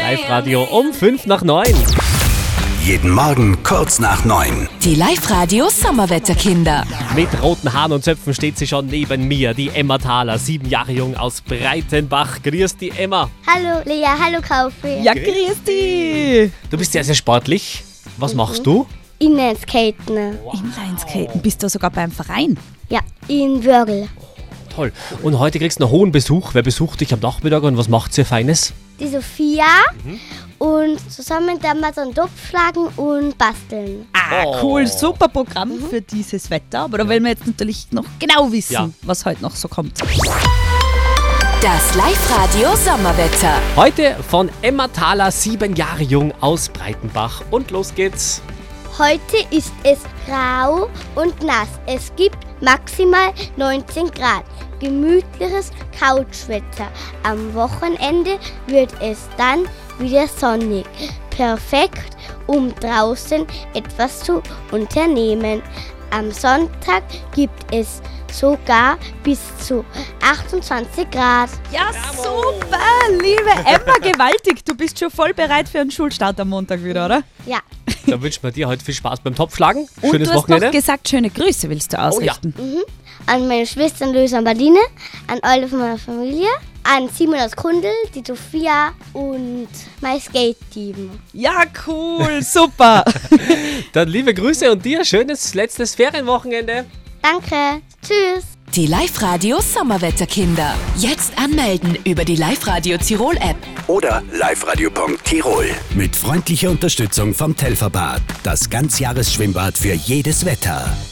Live-Radio um 8:55. Jeden Morgen kurz nach 9. Die Live-Radio Sommerwetterkinder. Mit roten Haaren und Zöpfen steht sie schon neben mir, die Emma Thaler, 7 Jahre jung aus Breitenbach. Grüß die Emma. Hallo Lea, hallo Kaufi. Ja, grüß dich. Du bist sehr, sehr sportlich. Was machst du? Inlineskaten. Inlineskaten, bist du sogar beim Verein? Ja, in Wörgl. Toll. Und heute kriegst du einen hohen Besuch. Wer besucht dich am Nachmittag und was macht ihr Feines? Die Sophia. Und zusammen dann mal so einen Topf schlagen und basteln. Cool, super Programm für dieses Wetter. Aber da wollen wir jetzt natürlich noch genau wissen, was heute noch so kommt. Das Live-Radio Sommerwetter. Heute von Emma Thaler, 7 Jahre jung aus Breitenbach. Und los geht's. Heute ist es grau und nass. Es gibt maximal 19 Grad. Gemütliches Couchwetter. Am Wochenende wird es dann wieder sonnig. Perfekt, um draußen etwas zu unternehmen. Am Sonntag gibt es sogar bis zu 28 Grad. Ja, super, liebe Emma, gewaltig. Du bist schon voll bereit für einen Schulstart am Montag wieder, oder? Ja. Dann wünschen wir dir heute viel Spaß beim Topfschlagen. Und Schönes du hast Wochenende. noch gesagt, schöne Grüße willst du ausrichten. An meine Schwestern Löse und Badine, an alle von meiner Familie, an Simon aus Kundl, die Sophia und mein Skate-Team. Ja, cool, super. Dann liebe Grüße und dir schönes letztes Ferienwochenende. Danke. Tschüss. Die Live-Radio Sommerwetterkinder. Jetzt anmelden über die Live-Radio Tirol App. Oder liveradio.tirol. Mit freundlicher Unterstützung vom Telferbad. Das Ganzjahresschwimmbad für jedes Wetter.